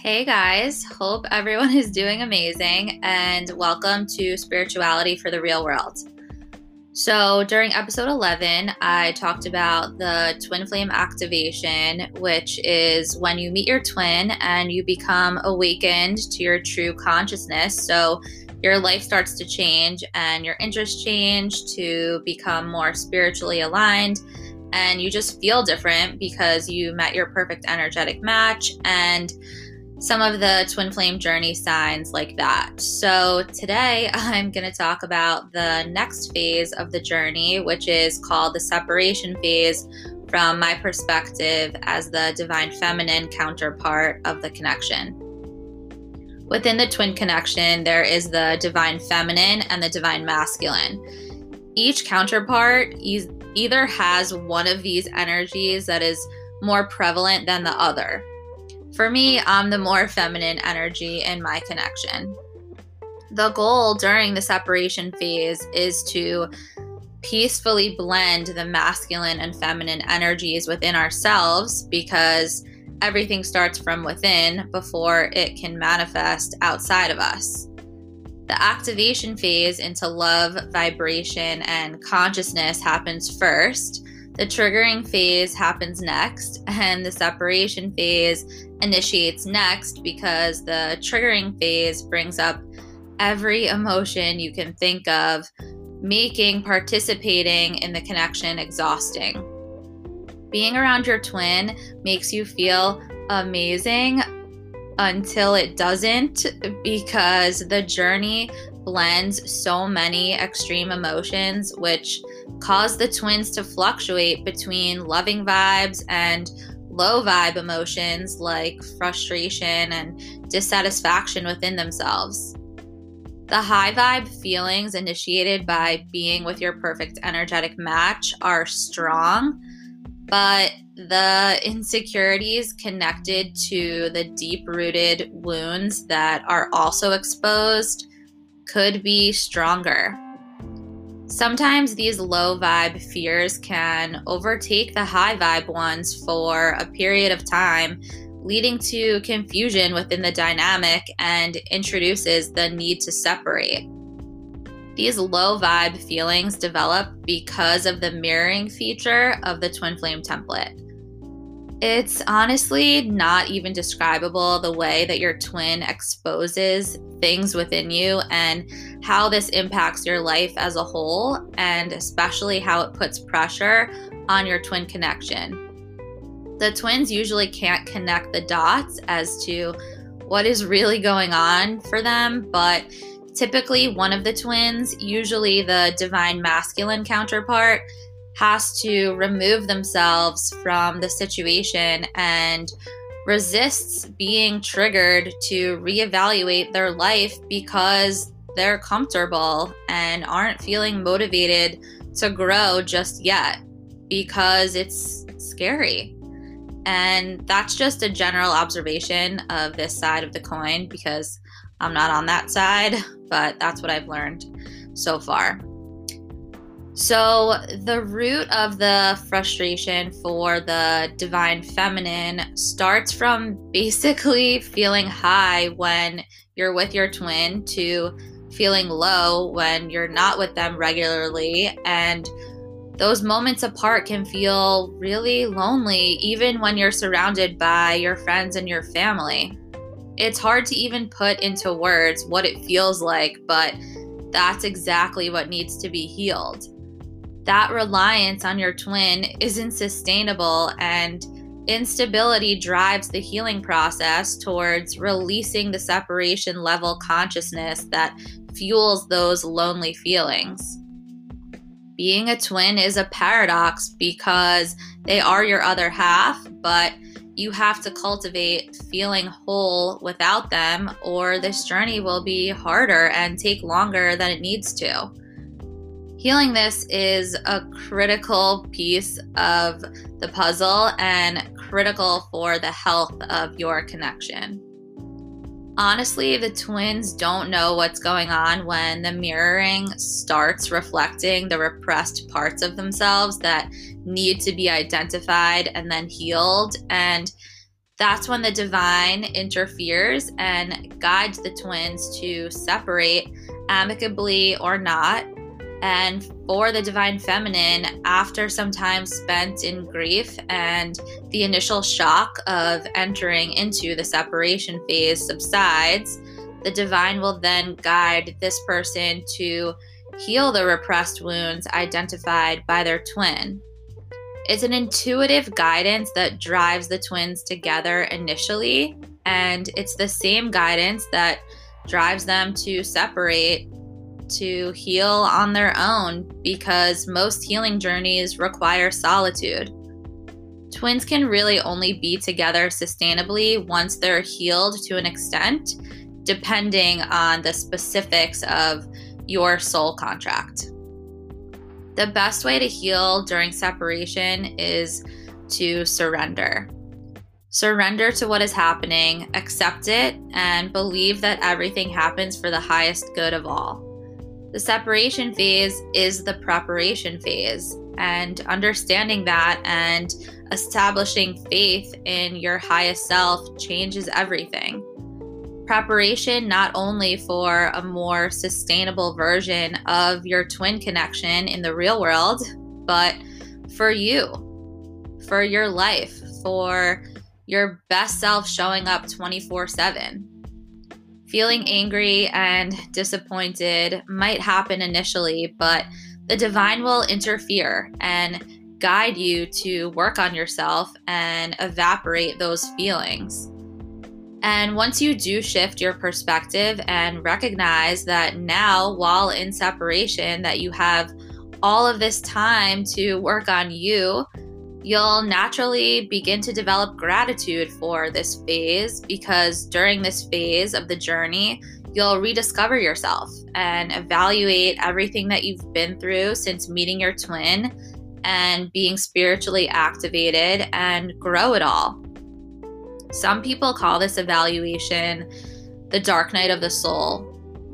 Hey guys, hope everyone is doing amazing and welcome to Spirituality for the Real World. So, during episode 11, I talked about the twin flame activation, which is when you meet your twin and you become awakened to your true consciousness. So, your life starts to change and your interests change to become more spiritually aligned. And you just feel different because you met your perfect energetic match and some of the twin flame journey signs like that. So today I'm going to talk about the next phase of the journey, which is called the separation phase from my perspective as the divine feminine counterpart of the connection. Within the twin connection, there is the divine feminine and the divine masculine. Each counterpart either has one of these energies that is more prevalent than the other. For me, I'm the more feminine energy in my connection. The goal during the separation phase is to peacefully blend the masculine and feminine energies within ourselves because everything starts from within before it can manifest outside of us. The activation phase into love, vibration, and consciousness happens first. The triggering phase happens next, and the separation phase initiates next because the triggering phase brings up every emotion you can think of, making participating in the connection exhausting. Being around your twin makes you feel amazing until it doesn't, because the journey blends so many extreme emotions, which cause the twins to fluctuate between loving vibes and low vibe emotions like frustration and dissatisfaction within themselves. The high vibe feelings initiated by being with your perfect energetic match are strong, but the insecurities connected to the deep-rooted wounds that are also exposed could be stronger. Sometimes these low vibe fears can overtake the high vibe ones for a period of time, leading to confusion within the dynamic and introduces the need to separate. These low vibe feelings develop because of the mirroring feature of the twin flame template. It's honestly not even describable the way that your twin exposes things within you and how this impacts your life as a whole, and especially how it puts pressure on your twin connection. The twins usually can't connect the dots as to what is really going on for them, but typically one of the twins, usually the divine masculine counterpart, has to remove themselves from the situation and resists being triggered to reevaluate their life because they're comfortable and aren't feeling motivated to grow just yet because it's scary. And that's just a general observation of this side of the coin because I'm not on that side, but that's what I've learned so far. So the root of the frustration for the divine feminine starts from basically feeling high when you're with your twin to feeling low when you're not with them regularly. And those moments apart can feel really lonely, even when you're surrounded by your friends and your family. It's hard to even put into words what it feels like, but that's exactly what needs to be healed. That reliance on your twin isn't sustainable, and instability drives the healing process towards releasing the separation level consciousness that fuels those lonely feelings. Being a twin is a paradox because they are your other half, but you have to cultivate feeling whole without them, or this journey will be harder and take longer than it needs to. Healing this is a critical piece of the puzzle and critical for the health of your connection. Honestly, the twins don't know what's going on when the mirroring starts reflecting the repressed parts of themselves that need to be identified and then healed. And That's when the divine interferes and guides the twins to separate amicably or not. And for the divine feminine, after some time spent in grief and the initial shock of entering into the separation phase subsides, the divine will then guide this person to heal the repressed wounds identified by their twin. It's an intuitive guidance that drives the twins together initially, and it's the same guidance that drives them to separate, to heal on their own, because most healing journeys require solitude. Twins can really only be together sustainably once they're healed to an extent, depending on the specifics of your soul contract. The best way to heal during separation is to surrender. Surrender to what is happening, accept it, and believe that everything happens for the highest good of all. The separation phase is the preparation phase, and understanding that and establishing faith in your highest self changes everything. Preparation not only for a more sustainable version of your twin connection in the real world, but for you, for your life, for your best self showing up 24/7. Feeling angry and disappointed might happen initially, but the divine will interfere and guide you to work on yourself and evaporate those feelings. And once you do shift your perspective and recognize that now, while in separation, that you have all of this time to work on you, you'll naturally begin to develop gratitude for this phase, because during this phase of the journey, you'll rediscover yourself and evaluate everything that you've been through since meeting your twin and being spiritually activated and grow it all. Some people call this evaluation the dark night of the soul.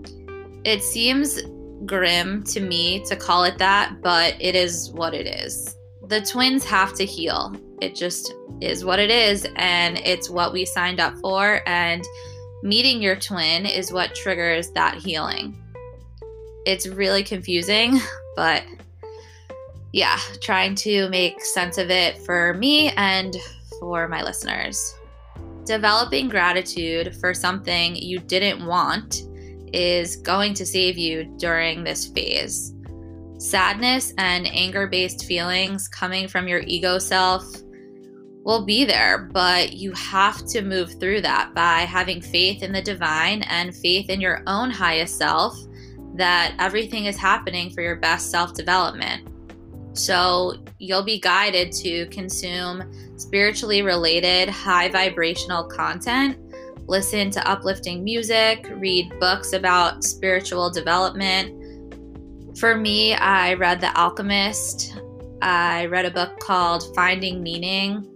It seems grim to me to call it that, but it is what it is. The twins have to heal. It just is what it is, and it's what we signed up for, and meeting your twin is what triggers that healing. It's really confusing, but yeah, trying to make sense of it for me and for my listeners. Developing gratitude for something you didn't want is going to save you during this phase. Sadness and anger-based feelings coming from your ego self will be there, but you have to move through that by having faith in the divine and faith in your own highest self, that everything is happening for your best self-development. So you'll be guided to consume spiritually related, high vibrational content, listen to uplifting music, read books about spiritual development. For me, I read The Alchemist. I read a book called Finding Meaning.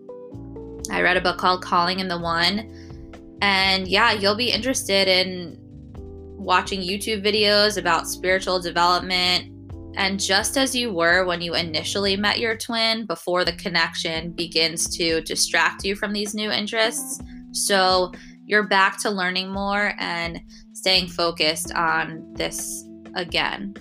I read a book called Calling in the One. And yeah, you'll be interested in watching YouTube videos about spiritual development. And just as you were when you initially met your twin, before the connection begins to distract you from these new interests, so you're back to learning more and staying focused on this again.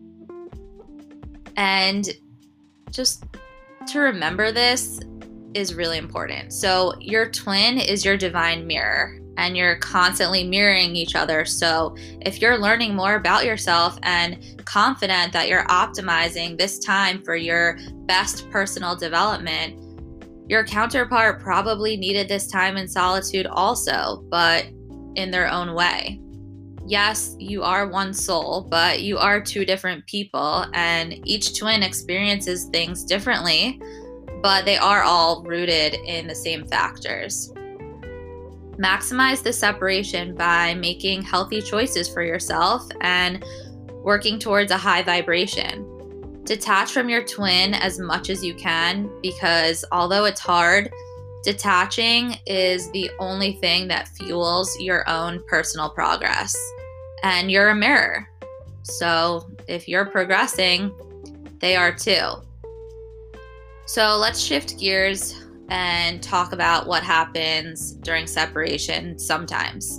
And just to remember, this is really important. So your twin is your divine mirror, and you're constantly mirroring each other. So if you're learning more about yourself and confident that you're optimizing this time for your best personal development, your counterpart probably needed this time in solitude also, but in their own way. Yes, you are one soul, but you are two different people, and each twin experiences things differently, but they are all rooted in the same factors. Maximize the separation by making healthy choices for yourself and working towards a high vibration. Detach from your twin as much as you can, because although it's hard, detaching is the only thing that fuels your own personal progress. And you're a mirror. So if you're progressing, they are too. So let's shift gears and talk about what happens during separation sometimes.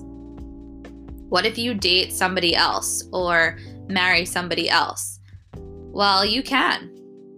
What if you date somebody else or marry somebody else? Well, you can.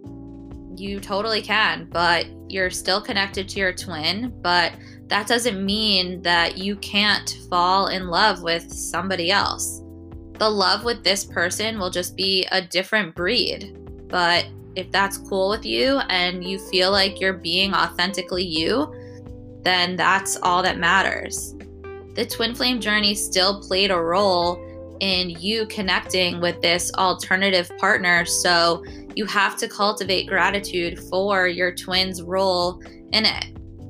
You totally can, but you're still connected to your twin, but that doesn't mean that you can't fall in love with somebody else. The love with this person will just be a different breed, but if that's cool with you and you feel like you're being authentically you, then that's all that matters. The twin flame journey still played a role in you connecting with this alternative partner, so you have to cultivate gratitude for your twin's role in it.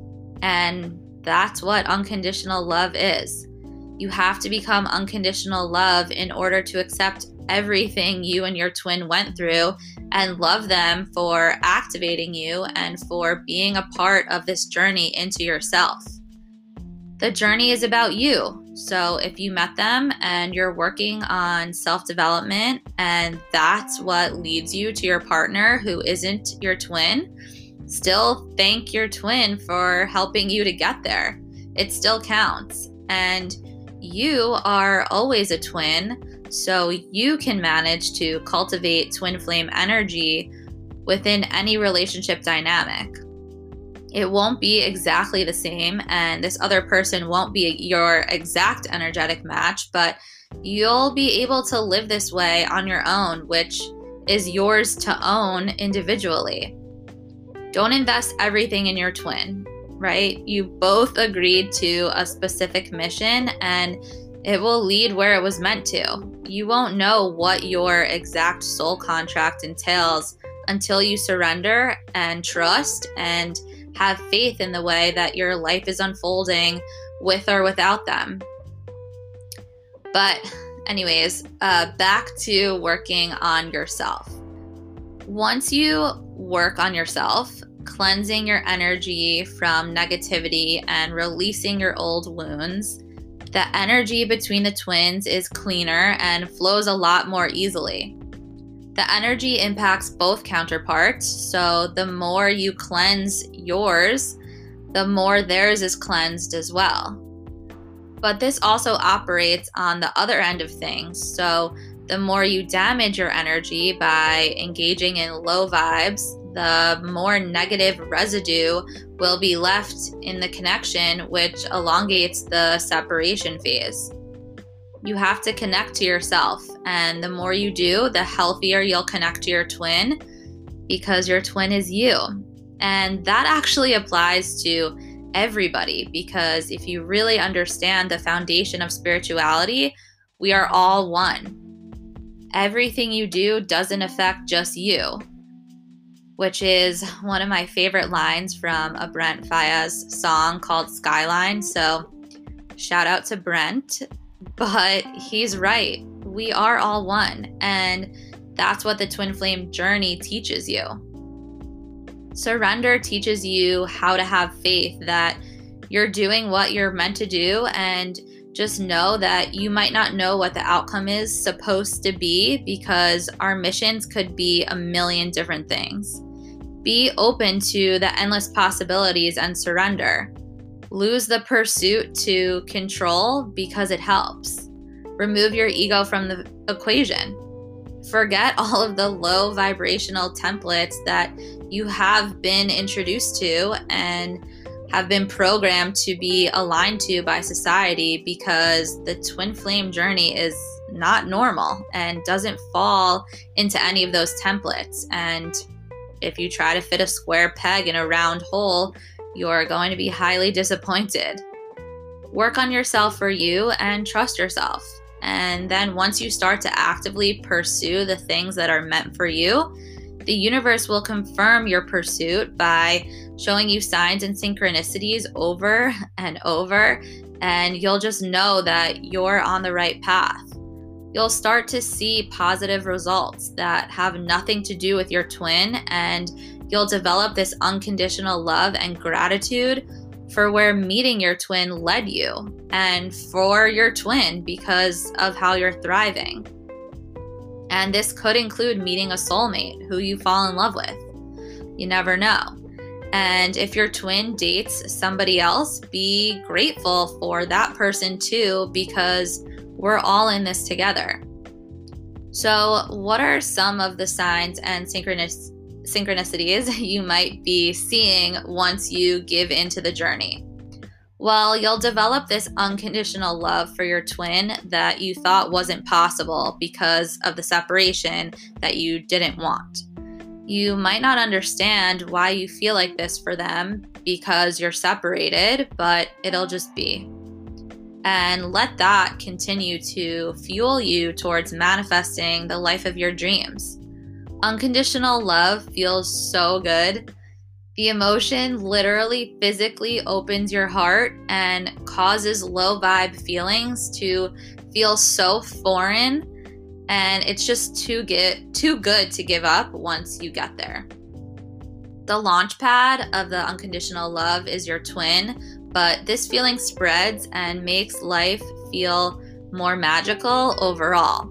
And that's what unconditional love is. You have to become unconditional love in order to accept everything you and your twin went through and love them for activating you and for being a part of this journey into yourself. The journey is about you. So if you met them and you're working on self-development and that's what leads you to your partner who isn't your twin, still thank your twin for helping you to get there. It still counts. And you are always a twin, so you can manage to cultivate twin flame energy within any relationship dynamic. It won't be exactly the same, and this other person won't be your exact energetic match, but you'll be able to live this way on your own, which is yours to own individually. Don't invest everything in your twin, right? You both agreed to a specific mission, and it will lead where it was meant to. You won't know what your exact soul contract entails until you surrender and trust and have faith in the way that your life is unfolding with or without them. But anyways, back to working on yourself. Once you work on yourself, cleansing your energy from negativity and releasing your old wounds, the energy between the twins is cleaner and flows a lot more easily. The energy impacts both counterparts, so the more you cleanse yours, the more theirs is cleansed as well. But this also operates on the other end of things, so the more you damage your energy by engaging in low vibes, the more negative residue will be left in the connection, which elongates the separation phase. You have to connect to yourself, and the more you do, the healthier you'll connect to your twin, because your twin is you. And that actually applies to everybody, because if you really understand the foundation of spirituality, we are all one. Everything you do doesn't affect just you, which is one of my favorite lines from a Brent Faiyaz song called Skyline. So shout out to Brent. But he's right. We are all one. And that's what the twin flame journey teaches you. Surrender teaches you how to have faith that you're doing what you're meant to do, and just know that you might not know what the outcome is supposed to be, because our missions could be a million different things. Be open to the endless possibilities and surrender. Lose the pursuit to control because it helps. Remove your ego from the equation. Forget all of the low vibrational templates that you have been introduced to and have been programmed to be aligned to by society, because the twin flame journey is not normal and doesn't fall into any of those templates. And if you try to fit a square peg in a round hole, you're going to be highly disappointed. Work on yourself for you and trust yourself. And then once you start to actively pursue the things that are meant for you, the universe will confirm your pursuit by showing you signs and synchronicities over and over, and you'll just know that you're on the right path. You'll start to see positive results that have nothing to do with your twin, and you'll develop this unconditional love and gratitude for where meeting your twin led you, and for your twin because of how you're thriving. And this could include meeting a soulmate who you fall in love with. You never know. And if your twin dates somebody else, be grateful for that person too, because we're all in this together. So, what are some of the signs and synchronicities you might be seeing once you give into the journey? Well, you'll develop this unconditional love for your twin that you thought wasn't possible because of the separation that you didn't want. You might not understand why you feel like this for them because you're separated, but it'll just be. And let that continue to fuel you towards manifesting the life of your dreams. Unconditional love feels so good. The emotion literally physically opens your heart and causes low vibe feelings to feel so foreign, and it's just too good to give up once you get there. The launch pad of the unconditional love is your twin, but this feeling spreads and makes life feel more magical overall.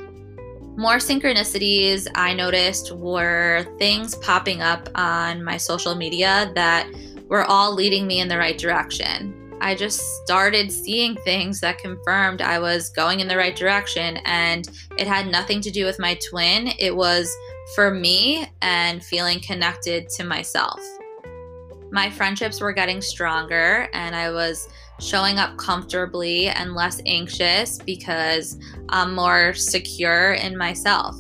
More synchronicities I noticed were things popping up on my social media that were all leading me in the right direction. I just started seeing things that confirmed I was going in the right direction, and it had nothing to do with my twin. It was for me and feeling connected to myself. My friendships were getting stronger, and I was showing up comfortably and less anxious because I'm more secure in myself.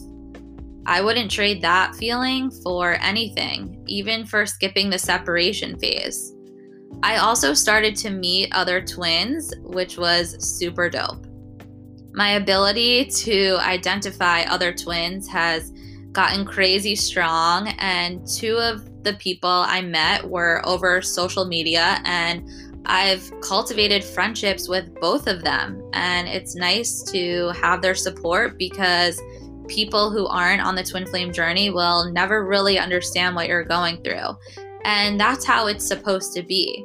I wouldn't trade that feeling for anything, even for skipping the separation phase. I also started to meet other twins, which was super dope. My ability to identify other twins has gotten crazy strong, and 2 of the people I met were over social media, and I've cultivated friendships with both of them, and it's nice to have their support because people who aren't on the twin flame journey will never really understand what you're going through, and that's how it's supposed to be.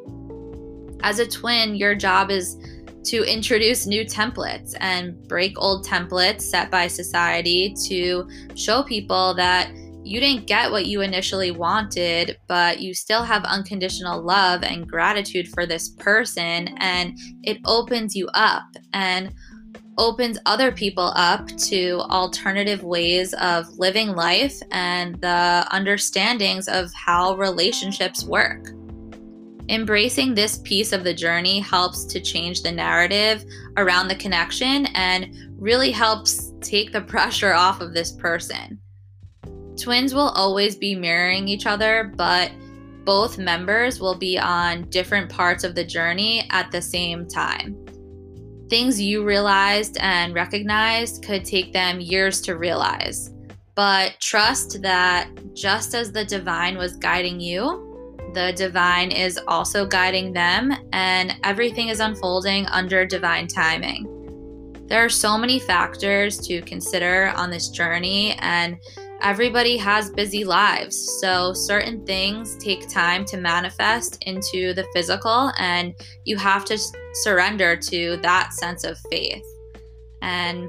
As a twin, your job is to introduce new templates and break old templates set by society to show people that you didn't get what you initially wanted, but you still have unconditional love and gratitude for this person, and it opens you up and opens other people up to alternative ways of living life and the understandings of how relationships work. Embracing this piece of the journey helps to change the narrative around the connection and really helps take the pressure off of this person. Twins will always be mirroring each other, but both members will be on different parts of the journey at the same time. Things you realized and recognized could take them years to realize, but trust that just as the divine was guiding you, the divine is also guiding them, and everything is unfolding under divine timing. There are so many factors to consider on this journey, and everybody has busy lives, so certain things take time to manifest into the physical, and you have to surrender to that sense of faith. And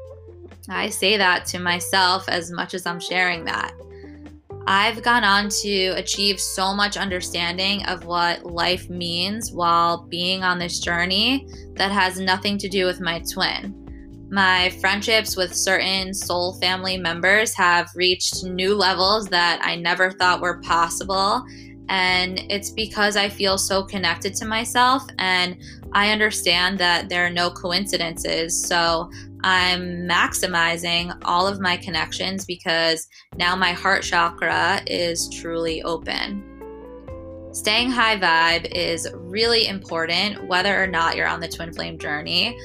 I say that to myself as much as I'm sharing that. I've gone on to achieve so much understanding of what life means while being on this journey that has nothing to do with my twin. My friendships with certain soul family members have reached new levels that I never thought were possible, and it's because I feel so connected to myself, and I understand that there are no coincidences, so I'm maximizing all of my connections because now my heart chakra is truly open. Staying high vibe is really important whether or not you're on the twin flame journey.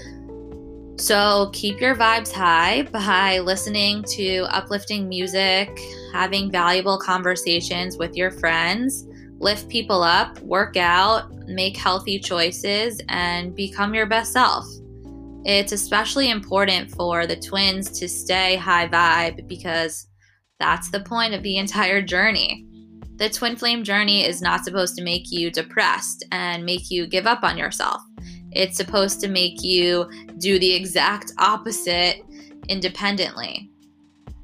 So keep your vibes high by listening to uplifting music, having valuable conversations with your friends, lift people up, work out, make healthy choices, and become your best self. It's especially important for the twins to stay high vibe because that's the point of the entire journey. The twin flame journey is not supposed to make you depressed and make you give up on yourself. It's supposed to make you do the exact opposite independently.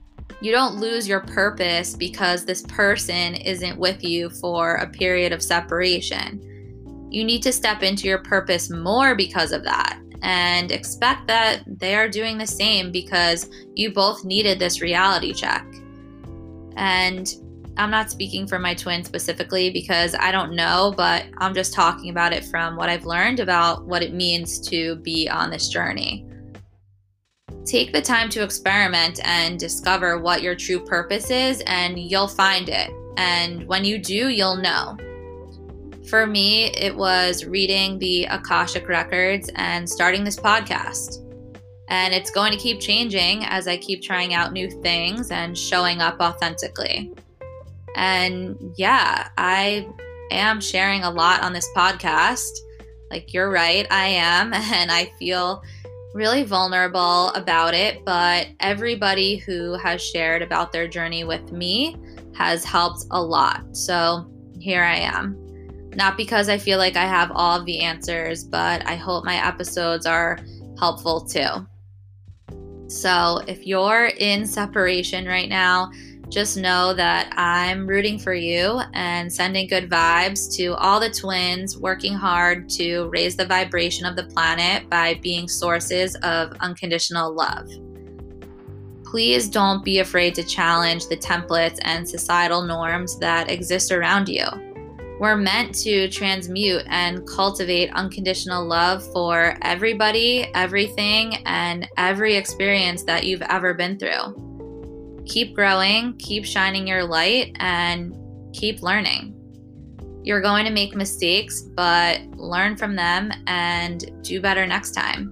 You don't lose your purpose because this person isn't with you for a period of separation. You need to step into your purpose more because of that, and expect that they are doing the same because you both needed this reality check. And I'm not speaking for my twin specifically because I don't know, but I'm just talking about it from what I've learned about what it means to be on this journey. Take the time to experiment and discover what your true purpose is, and you'll find it. And when you do, you'll know. For me, it was reading the Akashic Records and starting this podcast. And it's going to keep changing as I keep trying out new things and showing up authentically. And yeah, I am sharing a lot on this podcast. Like, you're right, I am. And I feel really vulnerable about it. But everybody who has shared about their journey with me has helped a lot. So here I am. Not because I feel like I have all of the answers, but I hope my episodes are helpful too. So if you're in separation right now, just know that I'm rooting for you and sending good vibes to all the twins working hard to raise the vibration of the planet by being sources of unconditional love. Please don't be afraid to challenge the templates and societal norms that exist around you. We're meant to transmute and cultivate unconditional love for everybody, everything, and every experience that you've ever been through. Keep growing, keep shining your light, and keep learning. You're going to make mistakes, but learn from them and do better next time.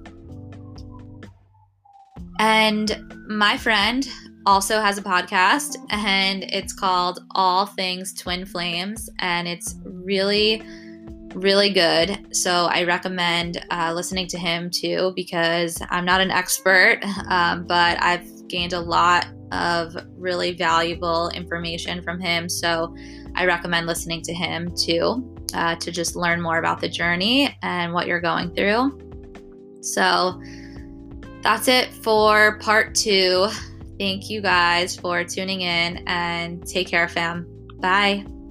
And my friend also has a podcast, and it's called All Things Twin Flames, and it's really, really good. So I recommend listening to him too, because I'm not an expert, but I've gained a lot of really valuable information from him. So I recommend listening to him too, to just learn more about the journey and what you're going through. So that's it for part 2. Thank you guys for tuning in, and take care, fam. Bye.